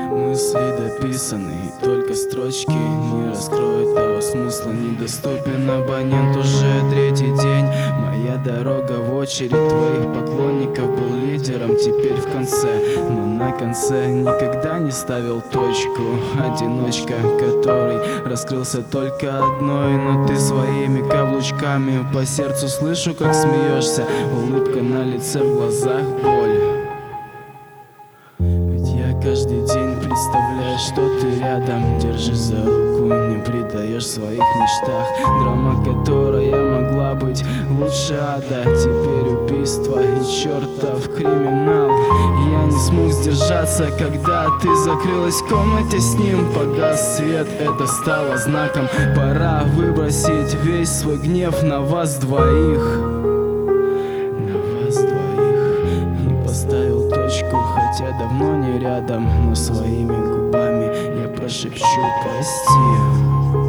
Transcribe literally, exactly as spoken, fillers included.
Мысли дописаны, и только строчки не раскроют того смысла. Недоступен абонент уже третий день. Моя дорога в очередь твоих поклонников. Был лидером, теперь в конце, но на конце никогда не ставил точку. Одиночка, который раскрылся только одной. Но ты своими каблучками по сердцу слышу, как смеешься. Улыбка на лице, в глазах боль. Ведь я каждый день представляю, что ты рядом. Держишь за руку, не предаешь в своих мечтах. Драма, которая могла быть лучше ада. Теперь убийство и чертов криминал. Я не смог сдержаться, когда ты закрылась в комнате с ним. Погас свет, это стало знаком. Пора выбросить весь свой гнев на вас двоих. На вас двоих. И поставил точку, хотя давно не рядом. Но своими губами я прошепчу прости.